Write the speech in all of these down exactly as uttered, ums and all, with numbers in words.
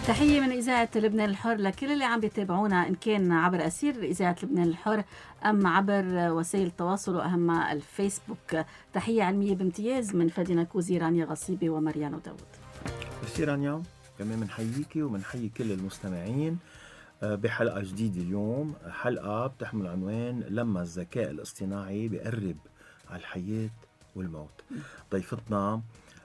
تحية من إذاعة لبنان الحر لكل اللي عم بيتابعونا إن كان عبر أثير إذاعة لبنان الحر أم عبر وسائل التواصل وأهمها الفيسبوك. تحية علمية بامتياز من فادي كوزي، رانيا غصيبي ومريانو داود. بسي رانيا، كمان منحييكي ومنحيي كل المستمعين بحلقة جديدة اليوم، حلقة بتحمل عنوان لما الذكاء الاصطناعي بيقرب على الحياة والموت. ضيفتنا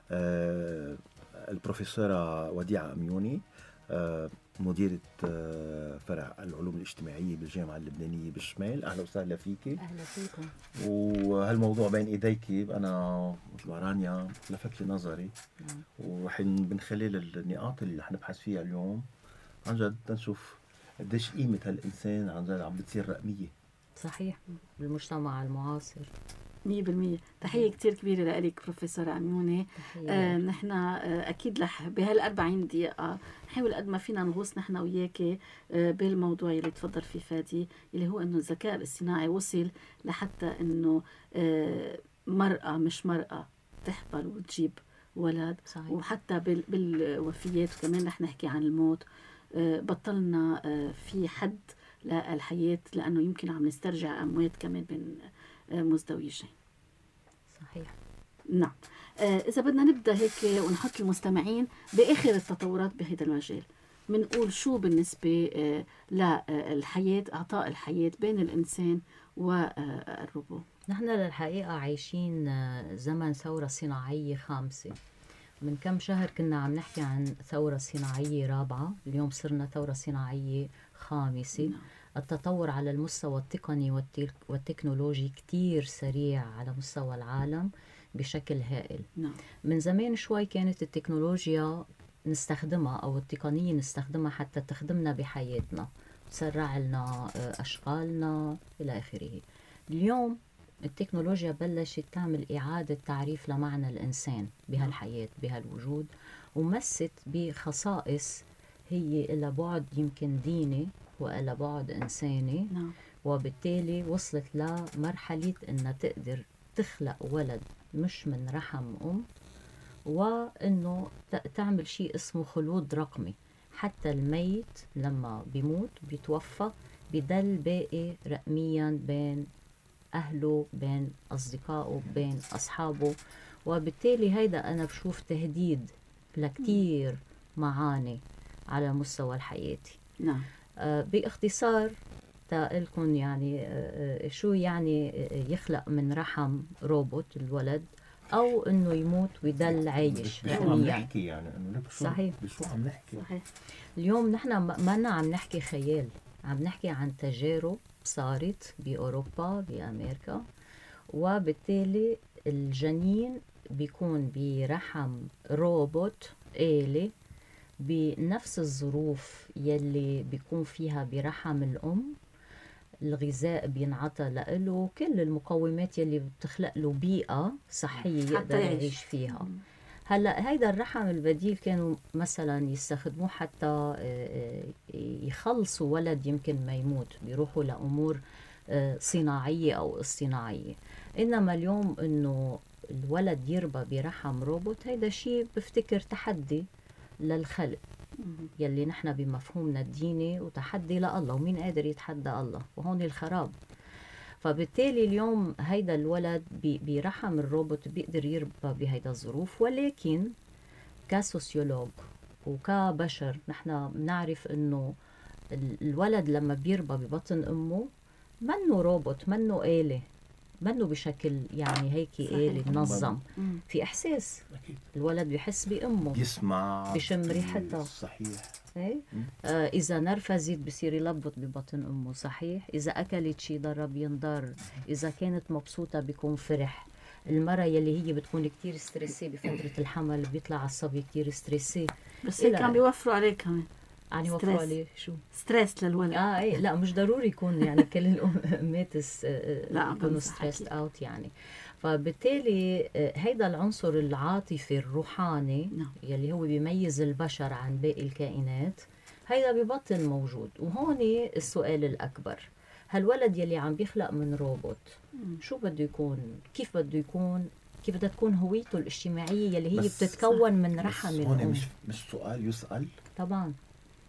البروفيسورة وديعة أميوني، مديرة فرع العلوم الاجتماعية بالجامعة اللبنانية بالشمال. أهلا وسهلا فيكي. أهلا فيكم. وهالموضوع بين إيديكي، أنا مثل رانيا لفت لي نظري، ورح من خلال النقاط اللي رح نبحث فيها اليوم عن جد نشوف قديش قيمة هالإنسان عن جد عم بتصير رقمية. صحيح، بالمجتمع المعاصر مية بالمية. تحية كتير كبيرة لك بروفيسور أميوني. آه نحن آه أكيد لح بهالأربعين دقيقة نحاول قد ما فينا نغوص نحن وياكي آه بالموضوع اللي تفضل فيه فادي، اللي هو إنه الذكاء الاصطناعي وصل لحتى إنه آه مرأة مش مرأة تحبل وتجيب ولد. صحيح. وحتى بال بالوفيات وكمان رح نحكي عن الموت. آه بطلنا آه في حد للحياة، لأنه يمكن عم نسترجع أموات كمان من مزدوجين. صحيح. نعم. آه إذا بدنا نبدأ هيك ونحط المستمعين بآخر التطورات بهذا المجال، منقول شو بالنسبة آه للحياة، إعطاء الحياة بين الإنسان والروبوت. نحن للحقيقة عايشين زمن ثورة صناعية خامسة. من كم شهر كنا عم نحكي عن ثورة صناعية رابعة، اليوم صرنا ثورة صناعية خامسة. نعم. التطور على المستوى التقني والتكنولوجي كتير سريع على مستوى العالم بشكل هائل. نعم. من زمان شوي كانت التكنولوجيا نستخدمها أو التقنية نستخدمها حتى تخدمنا بحياتنا، تسرع لنا أشغالنا إلى آخره. اليوم التكنولوجيا بلشت تعمل إعادة تعريف لمعنى الإنسان بهالحياة بهالوجود، ومست بخصائص هي إلى بعد يمكن ديني وإلى بعد إنساني. نعم. وبالتالي وصلت لمرحلة إنها تقدر تخلق ولد مش من رحم أم، وإنه تعمل شيء اسمه خلود رقمي. حتى الميت لما بيموت بيتوفى بيدل باقي رقميا بين أهله، بين أصدقائه، بين أصحابه. وبالتالي هيدا أنا بشوف تهديد لكتير معاني على مستوى الحياة. نعم. آه باختصار تقلكن يعني آه شو يعني يخلق من رحم روبوت الولد، أو إنه يموت ويدل عايش رقميا. عم نحكي يعني إنه صحيح. بشو عم نحكي؟ صحيح. اليوم نحن ما عم نحكي خيال، عم نحكي عن تجارب صارت بأوروبا بأمريكا، وبالتالي الجنين بيكون برحم روبوت آلي بنفس الظروف يلي بيكون فيها برحم الأم. الغذاء بينعطى له، كل المقومات يلي بتخلق له بيئة صحية يقدر يعيش فيها. هلا هيدا الرحم البديل كانوا مثلا يستخدموه حتى يخلصوا ولد يمكن ما يموت، بيروحوا لأمور صناعية أو اصطناعية. إنما اليوم إنه الولد يربى برحم روبوت، هيدا شيء بفتكر تحدي للخلق يلي نحن بمفهومنا الديني، وتحدي لله، ومين قادر يتحدى الله، وهون الخراب. فبالتالي اليوم هيدا الولد برحم الروبوت بيقدر يربى بهيدا الظروف. ولكن كسوسيولوج وكبشر نحن بنعرف انه الولد لما بيربى ببطن امه منه روبوت، منه آلة، منه بشكل يعني هيك آلة منظم. في احساس. أكيد. الولد بيحس بامه، بيسمع، بشم ريحتها. صحيح. ايه آه اذا نرفزت بصير يلبط ببطن امه. صحيح. اذا اكلت شي ضرر بينضر، اذا كانت مبسوطه بيكون فرح. المرأة يلي هي بتكون كتير ستريسي بفترة الحمل بيطلع الصبي كتير ستريسي. بس هيك عم بيوفروا عليه كمان. عم يوفروا عليه شو؟ ستريس للولد. اه ايه لا مش ضروري يكون يعني كل الامهات لا يكونوا ستريسد اوت يعني. فبالتالي هيدا العنصر العاطفي الروحاني نعم. يلي هو بيميز البشر عن باقي الكائنات، هيدا ببطن موجود. وهون السؤال الأكبر، هالولد يلي عم بيخلق من روبوت شو بده يكون؟ كيف بده يكون؟ كيف بدها تكون هويته الاجتماعية يلي هي بتتكون من رحم الأم؟ مش مش سؤال يسأل طبعا.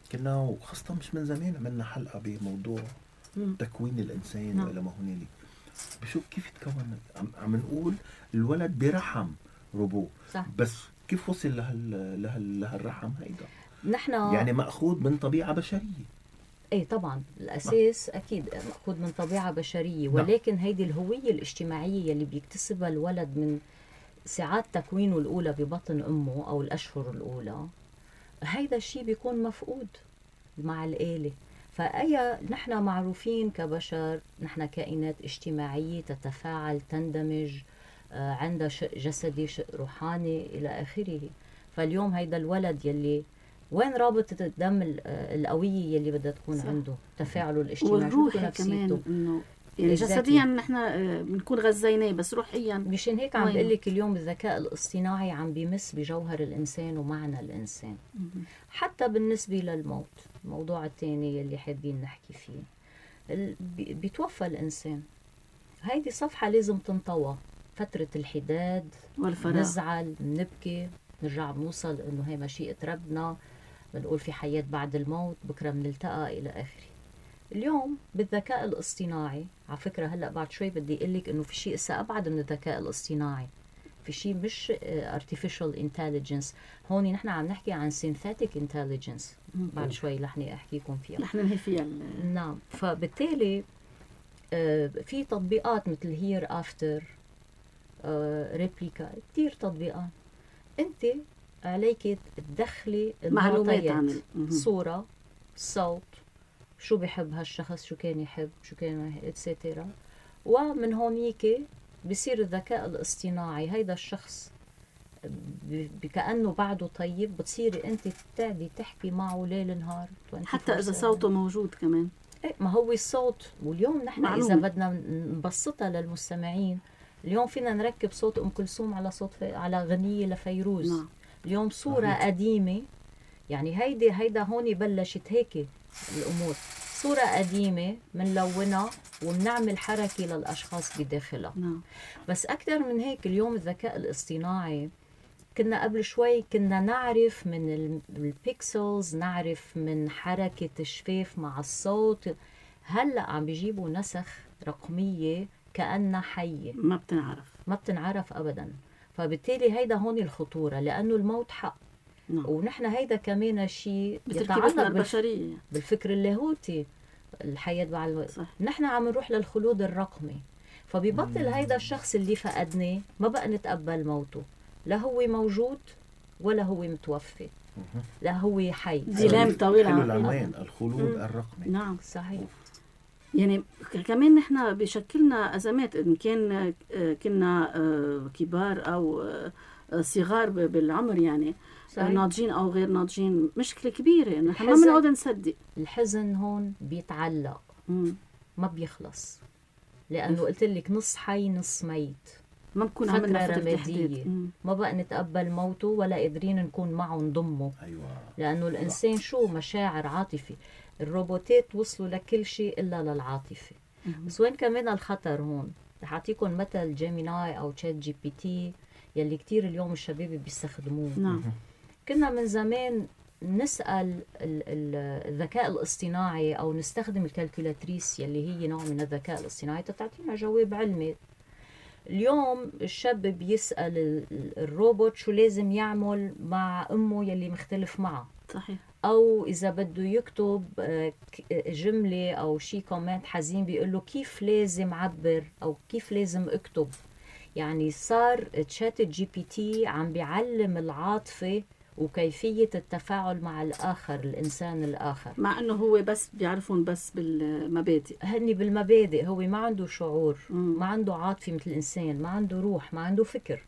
كنا وخاصة مش من زمان عملنا حلقة بموضوع مم. تكوين الإنسان نعم. وإلى ما هنالك. بشو كيف يتكون؟ عم, عم نقول الولد برحم روبو، صح. بس كيف وصل لهال لهال لهالرحم هيدا؟ نحن يعني مأخوذ من طبيعة بشرية. ايه طبعا الاساس اكيد ماخوذ من طبيعه بشريه، ولكن هيدي الهويه الاجتماعيه اللي بيكتسبها الولد من ساعات تكوينه الاولى ببطن امه او الاشهر الاولى، هيدا الشيء بيكون مفقود مع الآلة. فأي نحن معروفين كبشر، نحن كائنات اجتماعية تتفاعل تندمج، آه، عندها شق جسدي شق روحاني إلى آخره. فاليوم هيدا الولد يلي وين رابطة الدم ال- آه، القوية يلي بدها تكون صح. عنده، تفاعله الاجتماعي والروحي نفسيته. كمان انه يعني Exactly. جسديا نحن آه، بنكون غذيناه، بس روحيا مشان هيك عم وين؟ بقول لك اليوم الذكاء الاصطناعي عم بيمس بجوهر الإنسان ومعنى الإنسان، مم. حتى بالنسبة للموت. الموضوع الثاني يلي حابين نحكي فيه، ال- بي- بيتوفى الإنسان. هيدي صفحة لازم تنطوى. فترة الحداد، والفراغ. نزعل، نبكي، نرجع بنوصل إنه هي مشيئة ربنا، بنقول في حياة بعد الموت، بكرة بنلتقى إلى آخره. اليوم بالذكاء الاصطناعي، على فكرة هلأ بعد شوي بدي أقول لك إنه في شيء إسا أبعد من الذكاء الاصطناعي، في شيء مش آه، artificial intelligence. هون نحن عم نحكي عن synthetic intelligence. مم. بعد شوي رح أحكيكم فيها. رح ننهي فيها ال- نعم. فبالتالي آه، في تطبيقات مثل هير افتر، ريبليكا، كتير تطبيقات. انت عليك تدخلي معلومات المعطيات، عن ال- مهم. صورة، صوت، شو بحب هالشخص، شو كان يحب، شو كان اتسيتيرا. ومن هونيك بصير الذكاء الاصطناعي هيدا الشخص ب- كأنه بعده طيب، بتصيري انت بتقعدي تحكي معه ليل نهار حتى اذا أربعة وعشرين. صوته موجود كمان. إيه، ما هو الصوت. واليوم نحن معلوم. اذا بدنا نبسطها للمستمعين، اليوم فينا نركب صوت ام كلثوم على صوت في... على غنية لفيروز. نعم. اليوم صورة صحيح. قديمة، يعني هيدي هيدا هون بلشت هيك الامور. صورة قديمة منلونها وبنعمل حركة للاشخاص بداخلها. نعم. بس اكثر من هيك اليوم الذكاء الاصطناعي، كنا قبل شوي كنا نعرف من ال- البيكسلز، نعرف من حركة الشفاف مع الصوت. هلأ عم بيجيبوا نسخ رقمية كأنها حية، ما بتنعرف. ما بتنعرف أبدا. فبالتالي هيدا هون الخطورة، لأنه الموت حق. نعم. ونحن هيدا كمان شيء بتركيبتنا يتعلق بالف... البشرية. بالفكر اللاهوتي، الحياة بعد الوقت. صح. نحن عم نروح للخلود الرقمي. فبيبطل هيدا الشخص اللي فقدناه ما بقى نتقبل موته، لا هو موجود ولا هو متوفي، لا هو حي. ديلام طويل حلو عريض. العنوان، الخلود الرقمي. نعم. صحيح. يعني ك- كمان نحن بشكلنا أزمات، إن كان آه، كنا آه، كبار أو آه، آه، صغار ب- بالعمر، يعني صحيح. ناضجين أو غير ناضجين، مشكلة كبيرة إنه نحن ما الحزن. بنقعد نصدق. الحزن هون بيتعلق، مم. ما بيخلص، لأنه قلت لك نص حي نص ميت. ما بنكون فترة عملنا فترة رمادية. تحديد. مم. ما بقى نتقبل موته ولا قادرين نكون معه نضمه، ايوه. لأنه الإنسان شو مشاعر، عاطفة. الروبوتات وصلوا لكل شيء إلا للعاطفة. مم. بس وين كمان الخطر هون؟ رح أعطيكم مثل جيميناي أو تشات جي بي تي يلي كتير اليوم الشباب بيستخدموه. نعم. كنا من زمان نسأل ال- ال- الذكاء الاصطناعي أو نستخدم الكالكولاتريس يلي هي نوع من الذكاء الاصطناعي تعطينا جواب علمي. اليوم الشاب بيسأل ال- ال- الروبوت شو لازم يعمل مع أمه يلي مختلف معه، صحيح. أو إذا بده يكتب آه، ك- جملة أو شي كومنت حزين بيقول له كيف لازم عبر أو كيف لازم أكتب. يعني صار تشات جي بي تي عم بيعلم العاطفة وكيفية التفاعل مع الآخر، الإنسان الآخر. مع إنه هو بس بيعرفون بس بالمبادئ. هني بالمبادئ، هو ما عنده شعور، مم. ما عنده عاطفة مثل الإنسان، ما عنده روح، ما عنده فكر.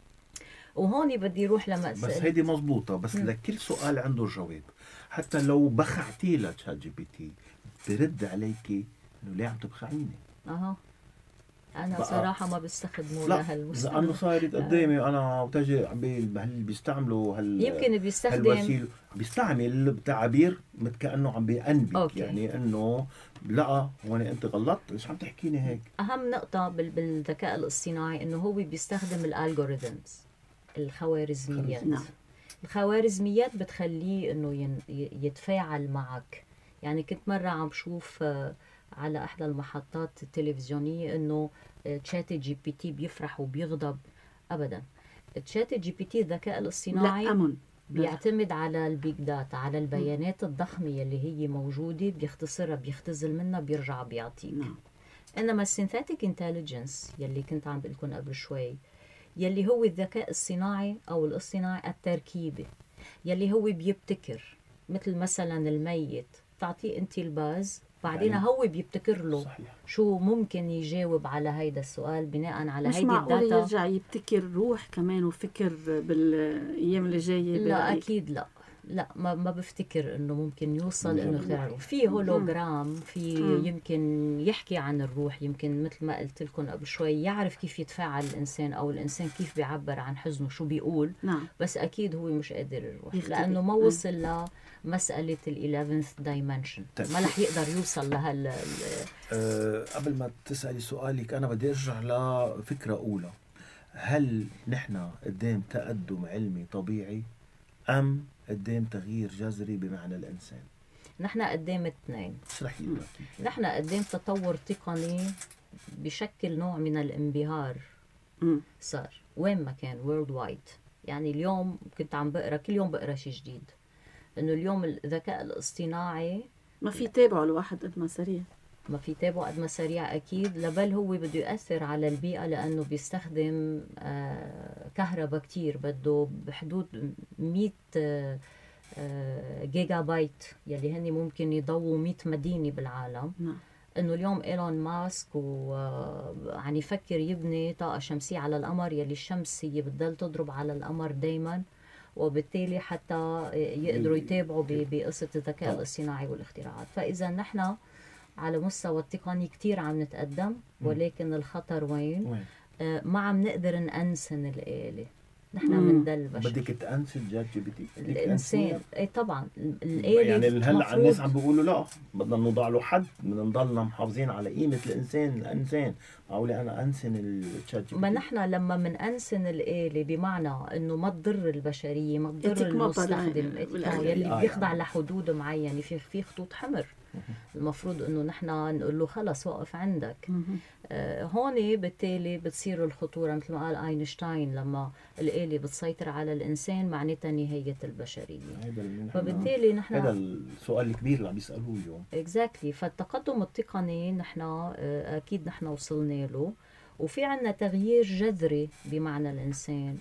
وهون بدي يروح لما بس هيدي مزبوطة، بس لكل سؤال عنده جواب. حتى لو بخعتي لتشات جي بي تي برد عليكي انه ليه عم تبخعيني. اها انا بقى- صراحة ما بستخدمه لا، لهالمستوى. لانه صارت قدامي انا وتجي عم بي- هل بيستعملوا هال يمكن بيستخدم هالوسيله، بيستعمل تعابير مثل كانه عم بيأنبك. أوكي. يعني انه لا هون انت غلطت، ليش عم تحكيني هيك؟ اهم نقطة بال- بالذكاء الاصطناعي انه هو بيستخدم الالجوريثمز، الخوارزميات. نعم. الخوارزميات بتخليه انه ين... يتفاعل معك. يعني كنت مرة عم بشوف على احدى المحطات التلفزيونية انه تشات جي بي تي بيفرح وبيغضب. ابدا، تشات جي بي تي الذكاء الاصطناعي لا أمن. بيعتمد على البيج داتا، على البيانات الضخمة يلي هي موجودة، بيختصرها بيختزل منها بيرجع بيعطيك. نعم. انما السينثيتيك انتليجنس يلي كنت عم بقول لكم قبل شوي، يلي هو الذكاء الصناعي او الاصطناعي التركيبي، يلي هو بيبتكر. مثل مثلا الميت تعطيه انت الباز، بعدين يعني هو بيبتكر له صحيح. شو ممكن يجاوب على هيدا السؤال بناء على مش هيدي معقول الداتا. يرجع يبتكر روح كمان وفكر بالايام اللي جايه؟ لا برأيك؟ اكيد لا، لا ما ما بفتكر انه ممكن يوصل مجرد انه روح. يخترع روح. في هولوجرام، في مم. يمكن يحكي عن الروح، يمكن مثل ما قلت لكم قبل شوي يعرف كيف يتفاعل الانسان، او الانسان كيف بيعبر عن حزنه شو بيقول. نعم. بس اكيد هو مش قادر يروح يختفي. لانه ما مم. وصل لمساله الإليفنث دايمنشن، طيب. ما رح يقدر يوصل لهال أه قبل ما تسألي سؤالك أنا بدي أرجع لفكرة أولى. هل نحن قدام تقدم علمي طبيعي أم قدام تغيير جذري بمعنى الإنسان؟ نحن قدام اثنين. اشرحي لنا كيف. نحن قدام تطور تقني بشكل نوع من الانبهار. مم. صار وين ما كان وورلد وايد. يعني اليوم كنت عم بقرا، كل يوم بقرا شيء جديد، انه اليوم الذكاء الاصطناعي ما في تابعه الواحد قد ما سريع. ما في تابعه قد ما سريع اكيد، لبل هو بده ياثر على البيئه لانه بيستخدم آه كهرباء كتير، بده بحدود مية آه آه جيجا بايت يلي هن ممكن يضووا مية مدينه بالعالم. نعم. انه اليوم ايلون ماسك وعم يفكر يبني طاقه شمسيه على القمر، يلي الشمس هي بتضل تضرب على القمر دائما، وبالتالي حتى يقدروا يتابعوا بقصه الذكاء الاصطناعي والاختراعات. فاذا نحن على مستوى التقني كتير عم نتقدم، ولكن الخطر وين؟ وين؟ آه ما عم نقدر نأنسن الآلة. نحن بنضل بشر. بدك تأنسن جات جي بي تي؟ الانسان اي طبعا الآلة يعني هلا الناس عم بيقولوا لا بدنا نوضع له حد، بدنا نضلنا محافظين على قيمه الانسان. الانسان معقوله انا انسن الشات جي بي تي؟ ما نحن لما منأنسن الآلة بمعنى انه ما تضر البشريه، ما تضر إتيك ما المستخدم، بلا- يلي آه بيخضع يعني. لحدود معينه، في في خطوط حمر. المفروض انه نحن نقول له خلص وقف عندك. مم. آه هون بالتالي بتصير الخطوره مثل ما قال اينشتاين، لما الآلة بتسيطر على الانسان معناتها نهايه البشريه. هذا اللي نحن- فبالتالي نحن هذا السؤال الكبير اللي عم يسالوه اليوم. اكزاكتلي exactly. فالتقدم التقني نحن آه اكيد نحن وصلنا له، وفي عنا تغيير جذري بمعنى الإنسان،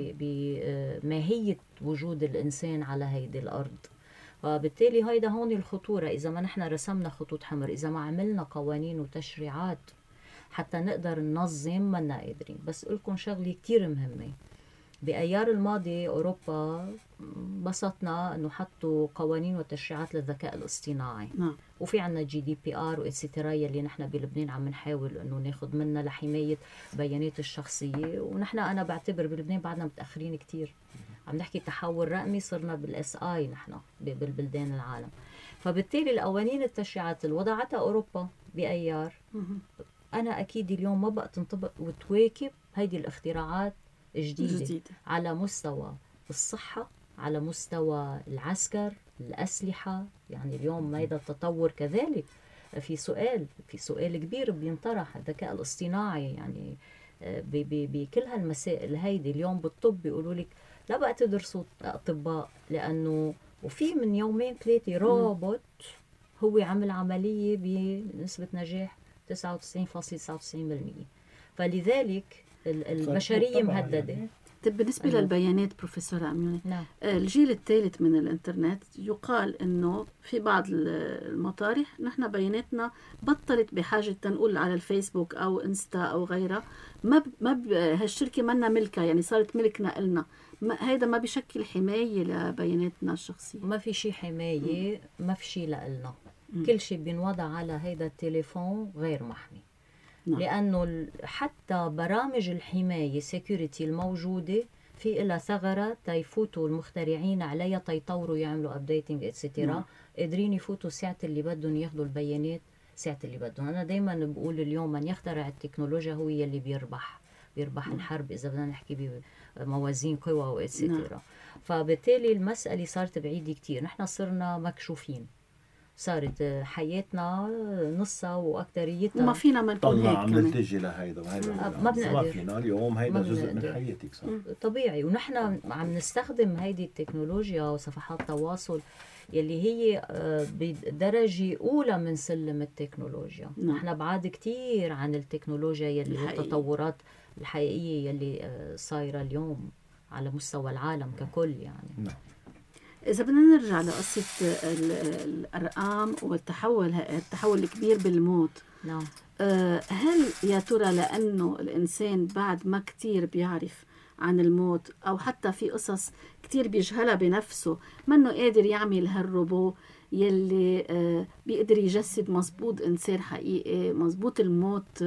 بماهية وجود الإنسان على هيدي الأرض. وبالتالي هيدا هون الخطورة. إذا ما نحن رسمنا خطوط حمر، إذا ما عملنا قوانين وتشريعات حتى نقدر ننظم، منا قادرين. بس لكم شغلة كتير مهمة، بأيار الماضي أوروبا بسطنا أنه حطوا قوانين وتشريعات للذكاء الاصطناعي. نعم. وفي عنا جي دي بي آر وإتسترا يلي نحن بلبنان عم نحاول أنه ناخد منها لحماية بيانات الشخصية. ونحن أنا بعتبر بلبنان بعدنا متأخرين كتير. عم نحكي تحول رقمي، صرنا بالاس اي نحن بالبلدان العالم. فبالتالي القوانين التشريعات اللي وضعتها أوروبا بأيار، مم. أنا أكيد اليوم ما بقى تنطبق وتواكب هيدي الاختراعات جديدة, جديدة على مستوى الصحة، على مستوى العسكر، الأسلحة. يعني اليوم هيدا التطور كذلك. في سؤال في سؤال كبير بينطرح، الذكاء الاصطناعي يعني بكل هالمسائل هيدي. اليوم بالطب بيقولوا لك لا بقى تدرسوا أطباء، لأنه وفي من يومين ثلاثة روبوت هو عمل عملية بنسبة نجاح تسعة وتسعين فاصلة تسعة وتسعين بالمئة. فلذلك البشرية مهددة. يعني. طيب بالنسبة أيوة. للبيانات بروفيسور عميونة، نعم. الجيل الثالث من الانترنت يقال انه في بعض المطارح نحن بياناتنا بطلت بحاجة تنقول على الفيسبوك او انستا او غيرها. ما ب... ما ب... هالشركة منا ملكها، يعني صارت ملكنا إلنا. ما... هيدا ما بيشكل حماية لبياناتنا الشخصية. ما في شيء حماية، ما في شيء لإلنا. كل شيء بينوضع على هيدا التليفون غير محمي. نعم. لأنه حتى برامج الحماية سيكوريتي الموجودة في إلها ثغرة تيفوتوا المخترعين عليها، تيطوروا يعملوا أبديتنج إتسترا. نعم. قادرين يفوتوا ساعة اللي بدهم ياخدوا البيانات ساعة اللي بدهم. أنا دايما بقول اليوم من يخترع التكنولوجيا هو يلي بيربح. بيربح الحرب إذا بدنا نحكي بموازين قوى وإتسترا. فبالتالي المسألة صارت بعيدة كتير، نحن صرنا مكشوفين، صارت حياتنا نصها واكثريتها وما فينا ما نكون هيك عم نتجه لهيدا وهيدا ما بنقدر، ما فينا اليوم هيدا جزء من حياتك صح طبيعي. ونحن عم نستخدم هيدي التكنولوجيا وصفحات التواصل يلي هي بدرجة أولى من سلم التكنولوجيا. نعم. نحن بعاد كتير عن التكنولوجيا يلي والتطورات الحقيقية يلي صايرة اليوم على مستوى العالم ككل يعني. نعم. إذا بدنا نرجع لقصة الأرقام والتحول التحول الكبير بالموت، نعم. هل يا ترى لأنه الإنسان بعد ما كتير بيعرف عن الموت أو حتى في قصص كتير بيجهلها بنفسه منه قادر يعمل هالروبو يلي بيقدر يجسد مزبوط إنسان حقيقي مزبوط الموت،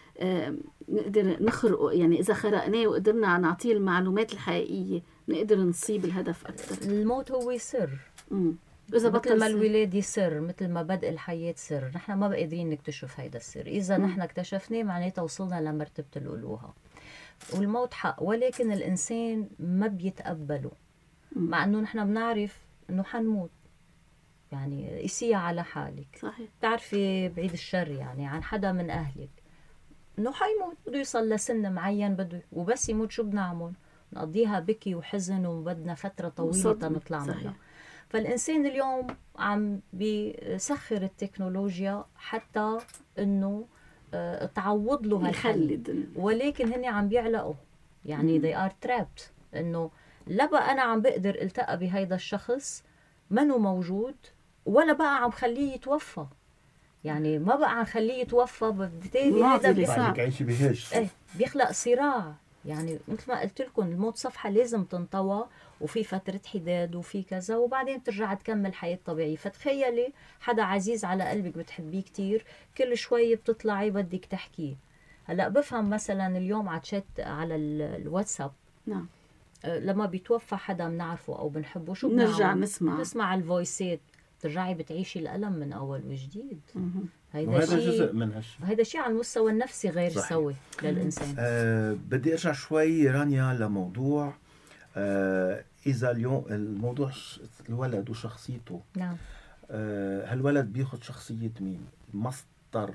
نقدر نخرقه يعني إذا خرقناه وقدرنا نعطيه المعلومات الحقيقية نقدر نصيب الهدف أكثر. الموت هو سر. امم إذا مثل ما الولادة سر، مثل ما بدء الحياة سر، نحن ما قادرين نكتشف هيدا السر. إذا مم. نحن اكتشفناه معناتها وصلنا لمرتبة الألوهة. والموت حق، ولكن الإنسان ما بيتقبله، مم. مع إنه نحن بنعرف إنه حنموت. يعني قيسيها على حالك. صحيح. تعرفي بعيد الشر يعني عن حدا من أهلك إنه حيموت، بده يوصل لسن معين بده، وبس يموت شو بنعمل؟ نقضيها بكي وحزن وبدنا فترة طويلة تنطلع منها. فالإنسان اليوم عم بيسخر التكنولوجيا حتى إنه اه تعوض له هالخلد، ولكن هني عم بيعلقوا يعني they are trapped، إنه لا بقى أنا عم بقدر التقى بهيدا الشخص منه موجود، ولا بقى عم خليه يتوفى، يعني ما بقى عم خليه يتوفى. بالتالي هذا بيخلق ايه بيخلق صراع. يعني مثل ما قلت لكم الموت صفحة لازم تنطوى، وفي فترة حداد وفي كذا، وبعدين ترجع تكمل حياة طبيعية. فتخيلي حدا عزيز على قلبك بتحبيه كتير، كل شوي بتطلعي بدك تحكيه. هلأ بفهم مثلا اليوم على تشات على الواتساب، نعم، لما بيتوفى حدا بنعرفه أو بنحبه شو نرجع نسمع نسمع الفويسات، ترجعي بتعيشي الألم من أول وجديد. هيدا شيء جزء من هالشيء، هيدا شيء على المستوى النفسي غير صحيح. سوي للإنسان. أه بدي أرجع شوي رانيا لموضوع أه إذا اليوم الموضوع الولد وشخصيته. نعم. أه هالولد بياخد شخصية مين؟ مصدر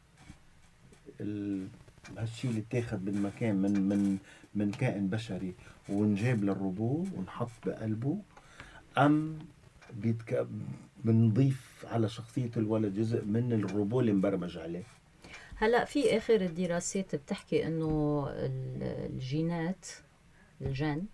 هالشيء اللي اتاخد من مكان من من من كائن بشري ونجاب للروبو ونحط بقلبه، أم بيتك بنضيف على شخصية الولد جزء من الروبو اللي مبرمج عليه؟ هلأ في آخر الدراسات بتحكي إنه الجينات الجين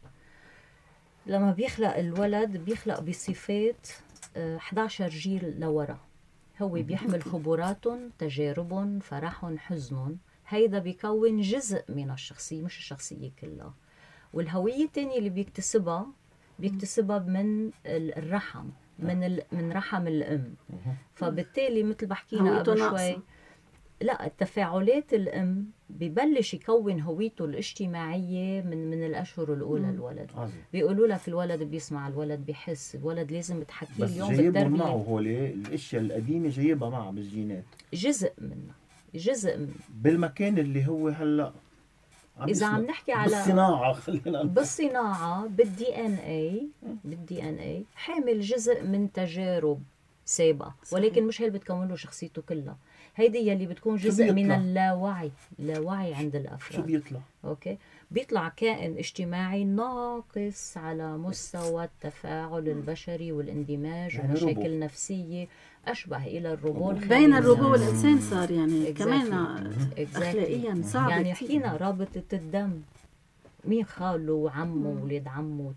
لما بيخلق الولد بيخلق بصفات إحدى عشر جيل لورا، هو بيحمل خبرات، تجارب، فرح، حزن، هيدا بيكون جزء من الشخصية مش الشخصية كلها. والهوية الثانية اللي بيكتسبها بيكتسبها من الرحم، من من رحم الأم. فبالتالي مثل بحكينا قبل شوي، لا التفاعلات الأم ببلش يكون هويته الاجتماعية من من الأشهر الأولى. الولد بيقولوا لك الولد بيسمع، الولد بيحس، الولد لازم تحكيه اليوم بالتربية. بس جايبهم معه هول الأشياء القديمة جايبها معه بالجينات، جزء منها، جزء من بالمكان اللي هو هلأ إذا عم نحكي على بالصناعة، خلينا بالصناعة بالدي ان اي بالدي ان اي حامل جزء من تجارب سابقة، ولكن مش هي اللي بتكون له شخصيته كلها. هيدي يلي بتكون جزء من اللاوعي، اللاوعي عند الأفراد. شو بيطلع؟ اوكي، بيطلع كائن اجتماعي ناقص على مستوى التفاعل البشري والاندماج يعني ومشاكل روبو. نفسية أشبه إلى الروبو. بين الروبو والإنسان صار يعني كمان أخلاقيا صعب. يعني حكينا رابطة الدم، مين خاله وعمه وولاد عمه،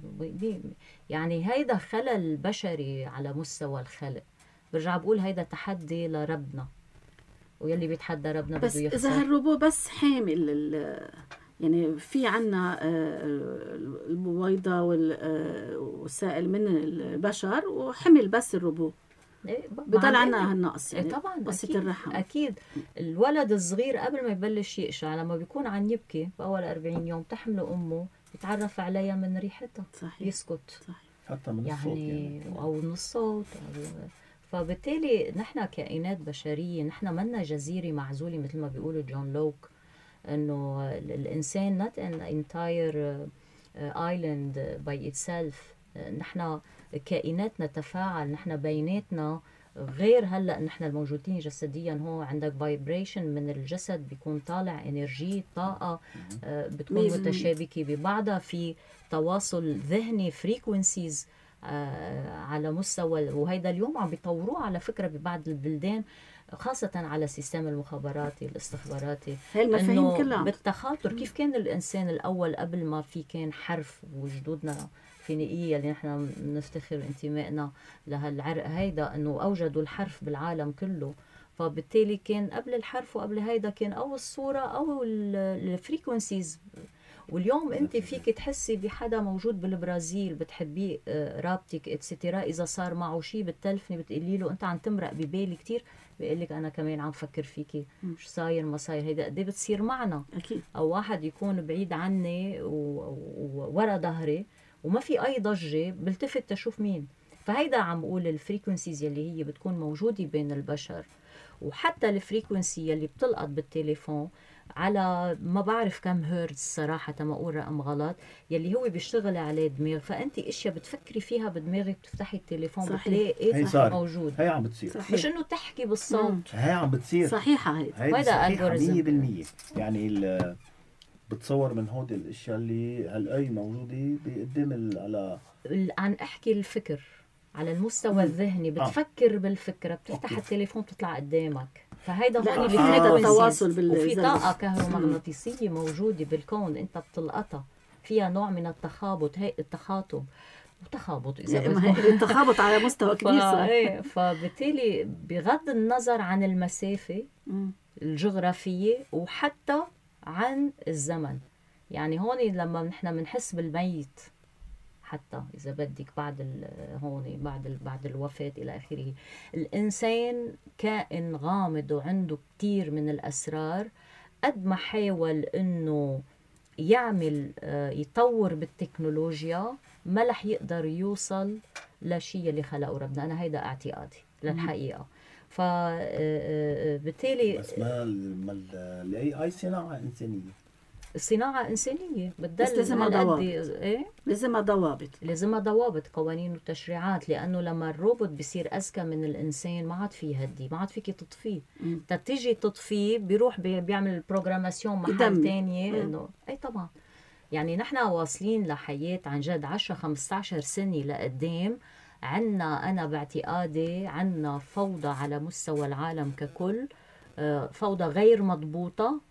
يعني هيدا خلل بشري على مستوى الخلق. برجع بقول هيدا تحدي لربنا، ويلي بيتحدى ربنا بده يخسر. بس إذا هالروبو بس حامل يعني في عنا البويضة والسائل من البشر وحمل بس الروبو، إيه بضل عنا هالنقص يعني. إيه طبعا قصة أكيد الرحم. أكيد الولد الصغير قبل ما يبلش يقشع لما بيكون عم يبكي بأول أربعين يوم تحمله أمه يتعرف عليها من ريحتها. صحيح. يسكت. صحيح. حتى من يعني الصوت يعني. أو من الصوت. فبالتالي نحن كائنات بشرية، نحن منا جزيرة معزولة مثل ما بيقولوا جون لوك، انه الانسان not an entire island by itself. نحن كائنات نتفاعل، نحن بيناتنا غير هلا نحن الموجودين جسديا. هو عندك فايبريشن من الجسد بيكون طالع انرجي، طاقه بتكون متشابكه ببعضها، في تواصل ذهني، فريكونسيز على مستوى. وهيدا اليوم عم بيطوروه على فكره ببعض البلدان، خاصة على السيستم المخابراتي الاستخباراتي، انه كلها بالتخاطر. كيف كان الانسان الاول قبل ما في كان حرف وجدودنا الفينيقية اللي نحن نفتخر انتمائنا لهالعرق هيدا، انه اوجدوا الحرف بالعالم كله. فبالتالي كان قبل الحرف وقبل هيدا كان او الصورة او الفريكونسيز. واليوم انت فيك تحسي بحدا موجود بالبرازيل بتحبيه، رابطك اتسترا، اذا صار معه شيء بتلفني بتقولي له انت عم تمرق ببالي كتير، بيقول لك انا كمان عم فكر فيكي، شو صاير ما صاير. هيدا قد ايه بتصير معنا. اكيد. او واحد يكون بعيد عني وورا ظهري وما في اي ضجه، بلتفت تشوف مين. فهيدا عم بقول الفريكونسيز يلي هي بتكون موجوده بين البشر. وحتى الفريكونسي يلي بتلقط بالتليفون على ما بعرف كم هيرتز صراحة، ما أقول رقم غلط، يلي هو بيشتغل عليه دماغ. فأنت إشياء بتفكري فيها بدماغك بتفتحي التليفون بتلاقي موجود. هي عم بتصير، صحيح. مش إنه تحكي بالصوت. مم. هي عم بتصير صحيحة. هي هيدا مية بالمية. يعني بتصور من هودي الاشياء اللي هالأي موجوده بقدام على عن احكي الفكر على المستوى الذهني، بتفكر آه. بالفكره، بتفتح أوكي. التليفون بتطلع قدامك. فهيدا هون اللي آه. في تواصل بال وفي طاقه كهرومغناطيسيه موجوده بالكون انت بتلقطها، فيها نوع من التخابط، هي التخاطب وتخابط اذا بدك التخابط على مستوى كبير. فبالتالي بغض النظر عن المسافه الجغرافيه وحتى عن الزمن. يعني هون لما نحن بنحس بالميت، حتى إذا بدك بعد هون بعد بعد الوفاة إلى آخره، الإنسان كائن غامض وعنده كتير من الأسرار. قد ما حاول إنه يعمل يطور بالتكنولوجيا ما رح يقدر يوصل لشيء اللي خلقه ربنا. أنا هيدا اعتقادي للحقيقة. فبالتالي بس ما الاي اي صناعة إنسانية، الصناعة إنسانية بتدل، بس لازمها ضوابط. إيه؟ لازمها ضوابط، لازمها ضوابط، قوانين وتشريعات. لأنه لما الروبوت بيصير أذكى من الإنسان ما عاد فيه هدي، ما عاد فيك تطفيه. تتيجي تطفيه بيروح بيعمل بروجراماسيون محل تانية إنه أي طبعا. يعني نحن واصلين لحياة عن جد عشرة خمسة عشر سنة لقدام. عنا أنا باعتقادي عنا فوضى على مستوى العالم ككل، فوضى غير مضبوطة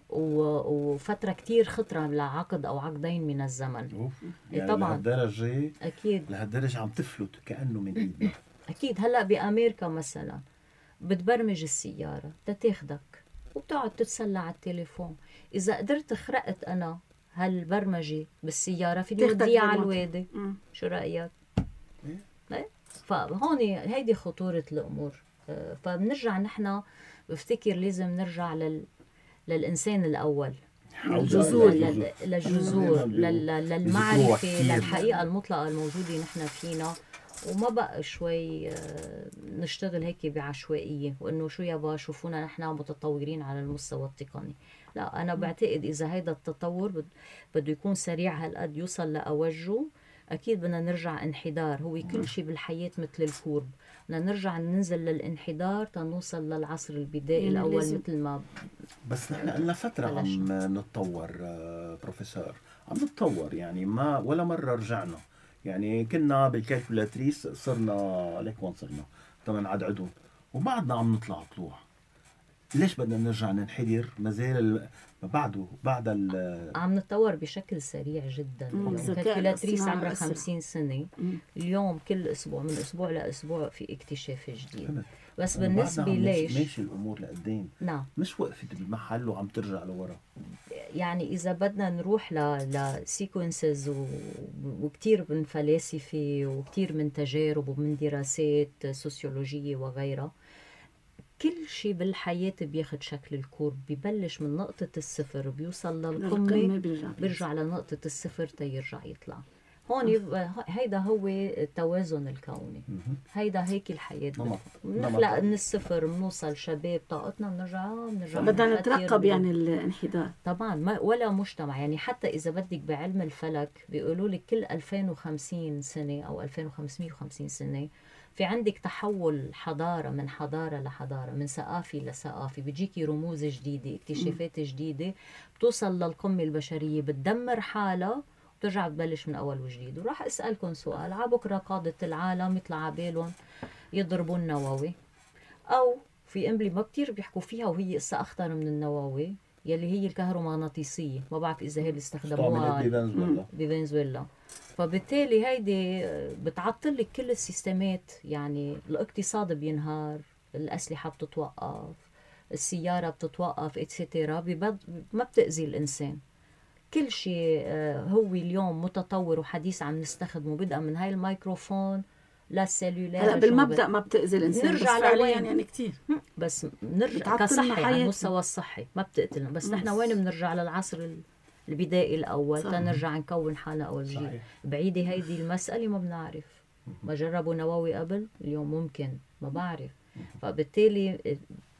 وفترة كتير خطرة لعقد أو عقدين من الزمن. يعني طبعا لهالدرجة، أكيد لهالدرجة عم تفلت كأنه من إيدنا. أكيد. هلأ بأمريكا مثلا بتبرمج السيارة تتاخدك وبتقعد تتسلى على التليفون. إذا قدرت خرقت أنا هالبرمجة بالسيارة فيني وديها على الوادي. شو رأيك؟ إيه؟ فهون هيدي خطورة الأمور. فبنرجع نحن بفتكر لازم نرجع لل للإنسان الأول، للجذور، للجذور، للمعرفة، للحقيقة المطلقة الموجودة نحن فينا. وما بقى شوي نشتغل هيك بعشوائية وإنه شو يابا شوفونا نحن متطورين على المستوى التقني. لا، أنا بعتقد إذا هيدا التطور بده يكون سريع هالقد يوصل لأوجه، أكيد بدنا نرجع انحدار. هو كل شيء بالحياة مثل الكورب، بدنا نرجع ننزل للانحدار تنوصل للعصر البدائي الأول مثل ما. بس نحن قلنا فترة عم نتطور بروفيسور، عم نتطور يعني ما ولا مرة رجعنا. يعني كنا بالكالكولاتريس صرنا ليك وين صرنا ثمان عدد وبعدنا عم نطلع طلوع. ليش بدنا نرجع ننحدر؟ ما زال بعده بعد ال عم نتطور بشكل سريع جدا. الكالكولاتريس عمرها خمسين سنة. مم. اليوم كل أسبوع من أسبوع لأسبوع في اكتشاف جديد. بس بالنسبة ليش ماشي الأمور لقدام، نعم مش وقفت بالمحل وعم ترجع لورا. يعني إذا بدنا نروح لسيكونسز وكتير من فلاسفة وكتير من تجارب ومن دراسات سوسيولوجية وغيرها، كل شيء بالحياة بياخد شكل الكورب. بيبلش من نقطة الصفر بيوصل للقمة بيرجع لنقطة الصفر تيرجع يطلع. هون هيدا هو التوازن الكوني. هيدا هيك الحياة بنخلق من الصفر، بنوصل شباب طاقتنا، بنرجع بنرجع بدنا نترقب يعني الانحدار طبعا. ما ولا مجتمع يعني، حتى إذا بدك بعلم الفلك بيقولوا لك كل ألفين وخمسين سنة أو ألفين وخمسمية وخمسين سنة في عندك تحول حضارة، من حضارة لحضارة، من ثقافة لثقافة، بيجيكي رموز جديدة، اكتشافات جديدة، بتوصل للقمة البشرية، بتدمر حالها بترجع تبلش من أول وجديد. وراح أسألكم سؤال، عبكرة قادة العالم يطلع عبالهم يضربوا النووي، أو في قنبلة ما كتير بيحكوا فيها وهي قصة أخطر من النووي، يلي هي الكهرومغناطيسية، ما بعرف إذا هي اللي استخدموها بفنزويلا. فبالتالي هيدي بتعطل لك كل السيستمات، يعني الاقتصاد بينهار، الأسلحة بتتوقف، السيارة بتتوقف، اتسترا، ما بتأذي الإنسان. كل شيء هو اليوم متطور وحديث عم نستخدمه، بدءا من هاي الميكروفون للسيلولار. هلا بالمبدأ ما بتأذي الإنسان، نرجع بس فعليا يعني كتير، بس نرجع كصحي على المستوى الصحي ما بتقتلنا. بس نحن وين بنرجع؟ للعصر البدائي الأول تنرجع نكون حالنا أول جديد. بعيدة هيدي المسألة، ما بنعرف. ما جربوا نووي قبل؟ اليوم ممكن، ما بعرف. فبالتالي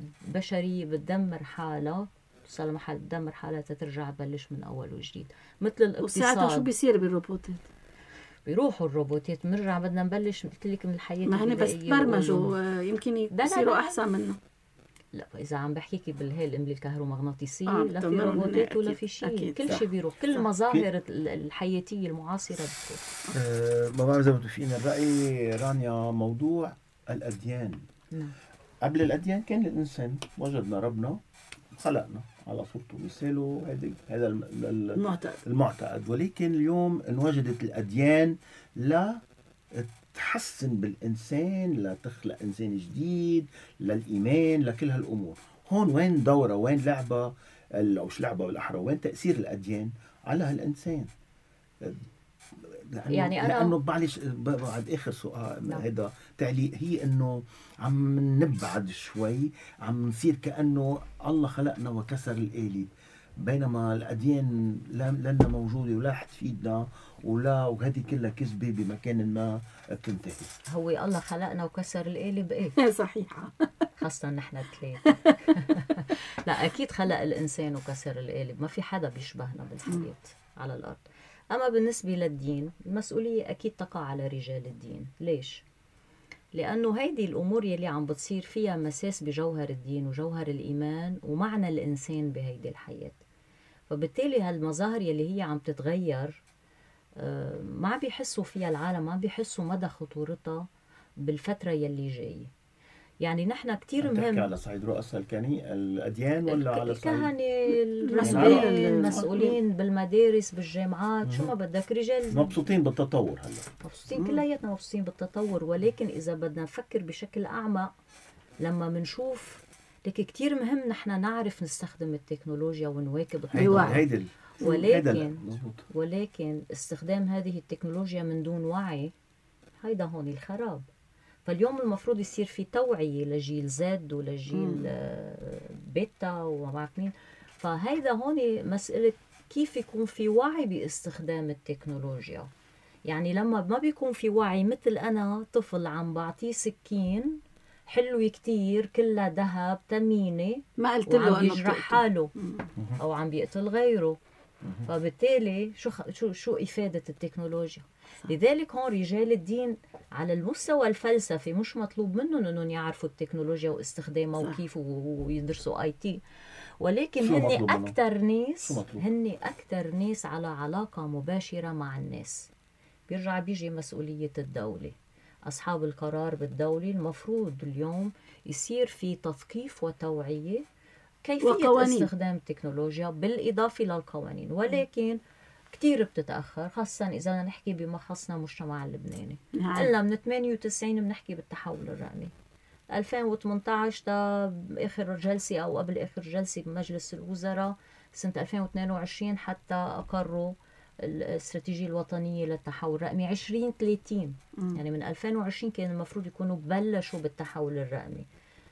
بشرية بتدمر حالها، توصل محل تدمر حالها تترجع تبلش من أول وجديد. مثل الاقتصاد. وساعتها شو بيصير بالروبوتات؟ بيروحوا الروبوتات، بنرجع بدنا نبلش قلت لك من الحياة البدائية. ما هن بس تبرمجوا يمكن يصيروا أحسن منه. لا إذا عم بحكيكي بالهي القنبلة الكهرومغناطيسية، آه لا في روبوتات ولا في شيء، كل شيء بيروح، كل المظاهر الحياتية المعاصرة بتروح. أه ما بعرف إذا بتوافقين الرأي رانيا، موضوع الأديان. نعم. قبل الأديان كان الإنسان وجدنا ربنا خلقنا على صورته ومثاله، هذا هذا المعتقد. المعتقد. ولكن اليوم انوجدت الأديان لا تحسن بالإنسان، لا تخلق إنسان جديد، للإيمان، لكل هالأمور. هون وين دورة، وين لعبة، أو مش لعبة بالأحرى، وين تأثير الأديان على هالإنسان؟ لأنه يعني أنا لأنه معلش بعد آخر سؤال هذا تعليق، هي إنه عم نبعد شوي، عم نصير كأنه الله خلقنا وكسر الآلة، بينما الأديان لنا موجودة ولا حتفيدنا ولا، وهذه كلها كذبة بمكان ما تنتهي. هو الله خلقنا وكسر الآلة بإيه؟ صحيحة. خاصة نحن الثلاثة. لا أكيد خلق الإنسان وكسر الآلة، ما في حدا بيشبهنا بالحياة على الأرض. أما بالنسبة للدين، المسؤولية أكيد تقع على رجال الدين. ليش؟ لأنه هيدي الأمور يلي عم بتصير فيها مساس بجوهر الدين وجوهر الإيمان ومعنى الإنسان بهيدي الحياة. فبالتالي هالمظاهر يلي هي عم تتغير ما بيحسوا فيها العالم، ما بيحسوا مدى خطورتها بالفترة يلي جاية. يعني نحن كتير مهم على صعيد رؤساء الكني الأديان ولا على صعيد الكهنة، المسؤولين المسؤولين بالمدارس بالجامعات، شو ما بدك، رجال مبسوطين بالتطور. هلا مبسوطين كلياتنا مبسوطين بالتطور، ولكن إذا بدنا نفكر بشكل أعمق لما منشوف لك كتير مهم نحن نعرف نستخدم التكنولوجيا ونواكب التطور. هيدا ولكن ولكن استخدام هذه التكنولوجيا من دون وعي، هيدا هون الخراب. فاليوم المفروض يصير في توعية لجيل زد ولجيل آه بيتا وما بعرف مين. فهيدا هون مسألة كيف يكون في وعي باستخدام التكنولوجيا. يعني لما ما بيكون في وعي، مثل أنا طفل عم بعطيه سكين حلوة كتير كلها ذهب ثمينة، ما قلت له وعم يجرح حاله أو عم بيقتل غيره. فبالتالي شو خ... شو شو إفادة التكنولوجيا؟ صح. لذلك هون رجال الدين على المستوى الفلسفي مش مطلوب منهم انهم يعرفوا التكنولوجيا واستخدامها وكيف ويدرسوا اي تي، ولكن هن اكثر ناس هن اكثر ناس على علاقه مباشره مع الناس. بيرجع بيجي مسؤوليه الدوله، اصحاب القرار بالدوله المفروض اليوم يصير في تثقيف وتوعيه كيفية وقوانين. استخدام التكنولوجيا بالإضافة للقوانين، ولكن كتير بتتأخر، خاصة إذا نحكي بما خصنا مجتمع اللبناني. قلنا من ثمانية وتسعين بنحكي بالتحول الرقمي، ألفين وثمانية عشر تا آخر جلسة أو قبل آخر جلسة بمجلس الوزراء سنة ألفين واثنين وعشرين حتى أقروا الاستراتيجية الوطنية للتحول الرقمي عشرين ثلاثين. يعني من ألفين وعشرين كان المفروض يكونوا بلشوا بالتحول الرقمي.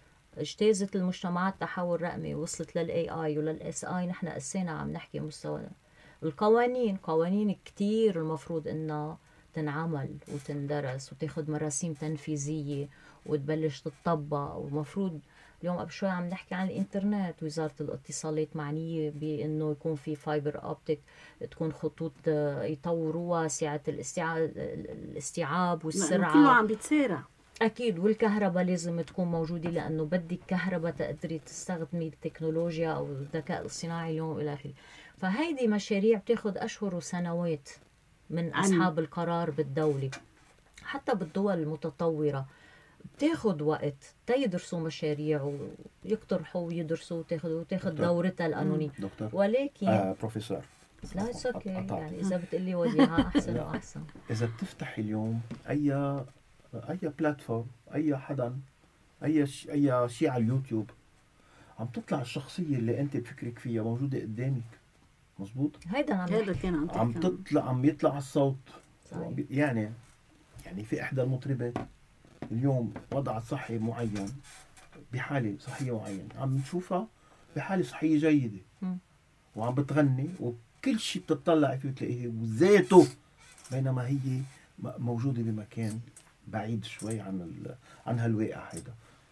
اجتازت المجتمعات تحول رقمي، وصلت للاي اي وللاس اي. نحن قسينا عم نحكي مستوى القوانين، قوانين كتير المفروض انها تنعمل وتندرس وتاخد مراسيم تنفيذية وتبلش تطبق. ومفروض اليوم قبل شوي عم نحكي عن الانترنت، وزارة الاتصالات معنية بانه يكون في فايبر اوبتيك، تكون خطوط يطوروها سعة الاستيعاب الاستيعاب والسرعة، كله عم بيتسارع اكيد. والكهرباء لازم تكون موجودة لانه بدك كهرباء تقدري تستخدمي التكنولوجيا او الذكاء الصناعي اليوم الى اخره. فهيدي مشاريع بتاخد اشهر وسنوات من اصحاب القرار بالدولة. حتى بالدول المتطورة بتاخد وقت تيدرسوا مشاريع ويقترحوا ويدرسوا وتاخد وتاخد دورتها القانونية. ولكن آه بروفيسور لا اوكي، يعني اذا بتقلي وديها احسن واحسن. اذا بتفتحي اليوم اي اي بلاتفورم، اي حدا، اي ش... اي شيء على اليوتيوب، عم تطلع الشخصيه اللي انت بفكرك فيها موجوده قدامك. مزبوط. هيدا عم هيدا كان عم عم تطلع، عم يطلع الصوت. صحيح. يعني يعني في احدى المطربات اليوم وضعت صحي معين، بحاله صحيه معينه، عم نشوفها بحاله صحيه جيده م. وعم بتغني وكل شيء بتطلع فيه بتلاقيه وذاته، بينما هي موجوده بمكان بعيد شوي عن ال... عن هالواقع هيدا.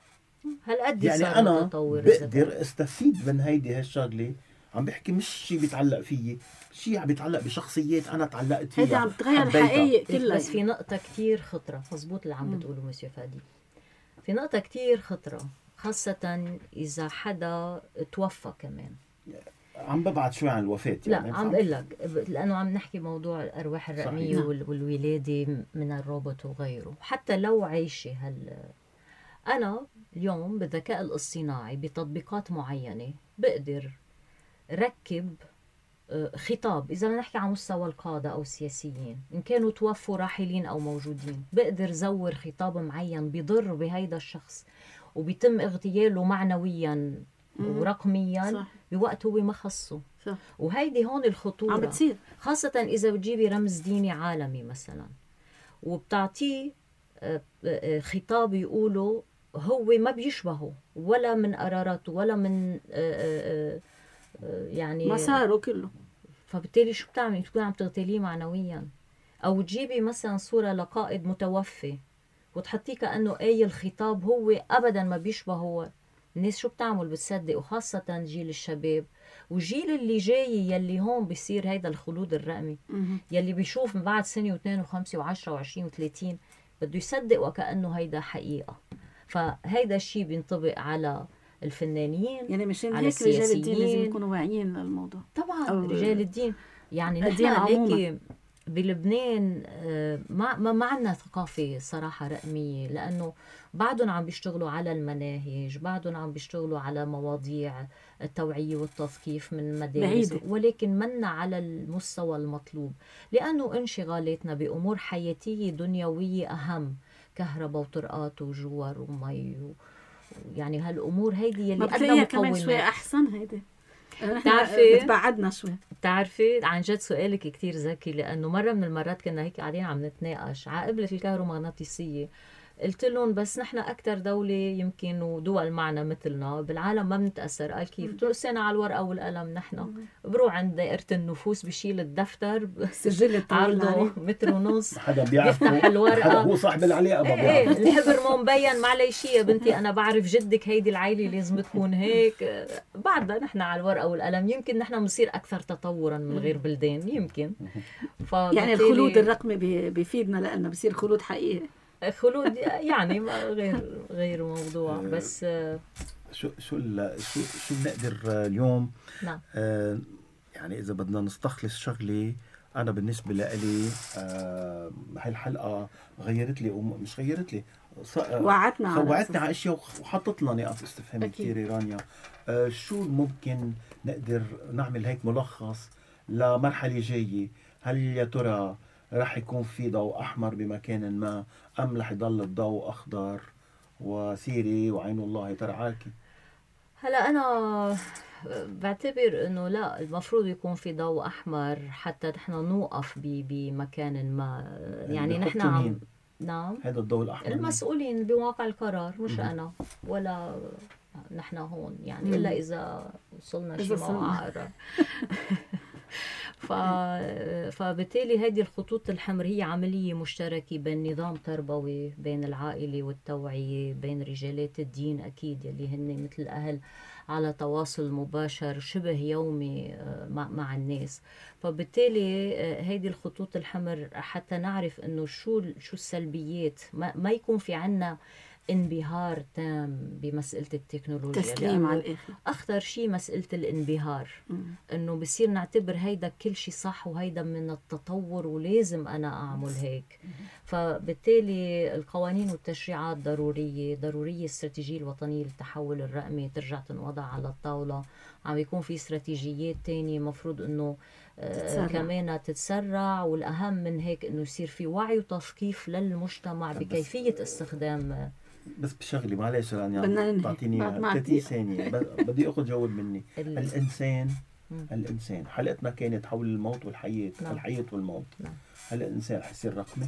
هالقد يعني انا بقدر استفيد من هيدي هالشغله. عم بحكي مش شيء بيتعلق فيي، شيء عم بيتعلق بشخصيات انا تعلقت فيها. هيدا عم تغير الحقائق كلها. بس في نقطة كتير خطرة، مزبوط اللي عم بتقوله مسيو فادي. في نقطة كتير خطرة، خاصة إذا حدا توفى كمان. عم ببعد شوي عن الوفاة يعني. لا عم بقول لك لأنه عم نحكي موضوع الأرواح الرقمية صحيح. والولادة من الروبوت وغيره. حتى لو عايشة هل أنا اليوم بالذكاء الاصطناعي بتطبيقات معينة بقدر ركب خطاب، إذا بدنا نحكي على مستوى القادة أو السياسيين إن كانوا توفوا راحلين أو موجودين، بقدر زور خطاب معين بيضر بهيدا الشخص وبيتم اغتياله معنويا ورقميا صح. بوقت هو ما خصه. صح. وهيدي هون الخطورة عم بتصير، خاصة إذا بتجيبي رمز ديني عالمي مثلا وبتعطيه خطاب يقوله هو ما بيشبهه ولا من قراراته ولا من يعني مساره كله، فبالتالي شو بتعملي؟ تكون عم تغتاليه معنويا. او تجيبي مثلا صورة لقائد متوفي وتحطيه كأنه اي الخطاب هو ابدا ما بيشبهه. الناس شو بتعمل؟ بتصدق، وخاصة جيل الشباب والجيل اللي جاي يلي هون بيصير هيدا الخلود الرقمي يلي بيشوف من بعد سنة واثنين وخمسة وعشرة وعشرين وثلاثين بده يصدق وكأنه هيدا حقيقة. فهيدا الشيء بينطبق على الفنانين، يعني مشان هيك رجال الدين لازم يكونوا واعيين للموضوع. طبعا رجال الدين يعني نحن هيك بلبنان ما ما عندنا ثقافة صراحة رقمية، لأنه بعدهم عم بيشتغلوا على المناهج، بعدهم عم بيشتغلوا على مواضيع التوعية والتثقيف من مدارس، ولكن منا على المستوى المطلوب، لأنه انشغالاتنا بأمور حياتية دنيوية أهم، كهرباء وطرقات وجوار ومي و... يعني هالأمور هيدي يلي قدنا كمان شوي أحسن. هيدي بتعرفي بتبعدنا شوي. بتعرفي عن جد سؤالك كتير ذكي، لأنه مرة من المرات كنا هيك قاعدين عم نتناقش على قبلة الكهرومغناطيسية. قلت لهم بس نحن أكتر دولة يمكن ودول معنا مثلنا بالعالم ما بنتأثر. قال كيف؟ قلت له سنة على الورقة والقلم، نحن بروح عند دائرة النفوس بشيل الدفتر سجل عرضه متر ونص بيفتح الورقة، هو صاحب العلاقة. ايه الحبر مو مبين، معلش يا بنتي أنا بعرف جدك هيدي العيلة لازم تكون هيك. بعدنا نحن على الورقة والقلم، يمكن نحن بنصير أكثر تطورا من غير بلدان يمكن. يعني الخلود الرقمي بيفيدنا لأنه بصير خلود حقيقي. خلود يعني غير غير موضوع. بس شو شو شو شو بنقدر اليوم نعم. آه يعني اذا بدنا نستخلص شغله، انا بالنسبه لي آه هاي الحلقه غيرت لي مش غيرت لي وعدتنا على وعدتنا على اشياء وحطت لنا نقاط استفهام كثيره. رانيا آه شو ممكن نقدر نعمل هيك ملخص لمرحله جايه؟ هل يا ترى رح يكون في ضوء أحمر بمكان ما، أم رح يضل الضوء أخضر وسيري وعين الله ترعاكي؟ هلا أنا بعتبر إنه لا، المفروض يكون في ضوء أحمر حتى نحن نوقف بمكان ما. يعني نحن عم نعم هذا الضوء الأحمر المسؤولين بمواقع القرار، مش م- أنا ولا نحن هون يعني م- إلا إذا وصلنا شي موقع قرار. ف... فبالتالي هذه الخطوط الحمر هي عملية مشتركة بين نظام تربوي، بين العائلة والتوعية، بين رجالات الدين أكيد يلي هن مثل الأهل على تواصل مباشر شبه يومي مع, مع الناس. فبالتالي هذه الخطوط الحمر حتى نعرف إنه شو شو السلبيات، ما, ما يكون في عنا انبهار تام بمسألة التكنولوجيا. تسليم على الآخر. أخطر شيء مسألة الانبهار، إنه بصير نعتبر هيدا كل شيء صح وهيدا من التطور ولازم أنا أعمل هيك. فبالتالي القوانين والتشريعات ضرورية، ضرورية الاستراتيجية الوطنية للتحول الرقمي ترجع تنوضع على الطاولة. عم يكون في استراتيجيات تانية مفروض إنه تتسرع. كمان تتسرع، والأهم من هيك إنه يصير في وعي وتثقيف للمجتمع بكيفية استخدام. بس بشغلي معلش رانيا تعطيني ثلاثين ثانية بدي أخذ جواب مني. الإنسان مم. الإنسان حلقتنا كانت حول الموت والحياة. نعم. الحياة والموت. نعم. هل الإنسان حيصير رقمي؟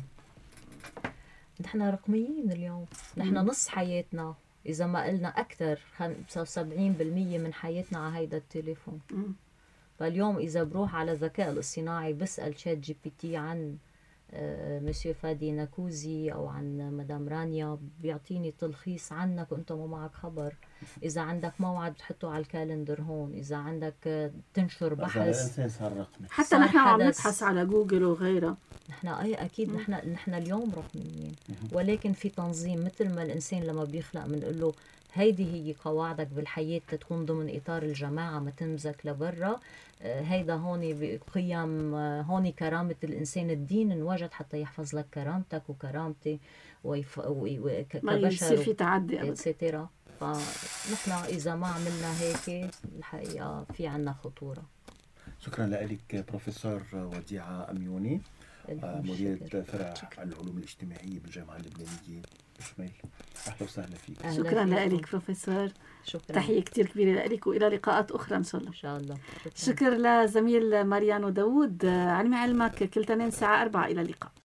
نحن رقميين اليوم. نحن مم. نص حياتنا إذا ما قلنا أكثر سبعين بالمية من حياتنا على هيدا التليفون. مم. فاليوم إذا بروح على الذكاء الاصطناعي بسأل شات جي بي تي عن مسيو فادي ناكوزي أو عن مدام رانيا، بيعطيني تلخيص عنك وأنت ما معك خبر. إذا عندك موعد بتحطه على الكالندر هون، إذا عندك تنشر بحث. حتى نحن عم نبحث على جوجل وغيرها. نحن أي أكيد نحن نحن اليوم رقميين، ولكن في تنظيم. مثل ما الإنسان لما بيخلق بنقول له هيدي هي قواعدك بالحياة تكون ضمن إطار الجماعة ما تمزك لبرا. هيدا هون قيم، هون كرامة الإنسان. الدين انوجد حتى يحفظ لك كرامتك وكرامتي ويف... و... كبشر ما يصير في تعدي أبدا. فنحن إذا ما عملنا هيك الحقيقة في عنا خطورة. شكرا لك بروفيسور وديعة أميوني، مديرة فرع العلوم الاجتماعية بالجامعة اللبنانية بشمال. أهلا وسهلا فيك. شكرا لك بروفيسور. شكرا. تحية كتير كبيرة لك وإلى لقاءات أخرى إن شاء الله. إن شاء الله. شكرا, شكرا لزميل ماريانو داوود. علم علمك كل تنين الساعة أربعة. إلى اللقاء.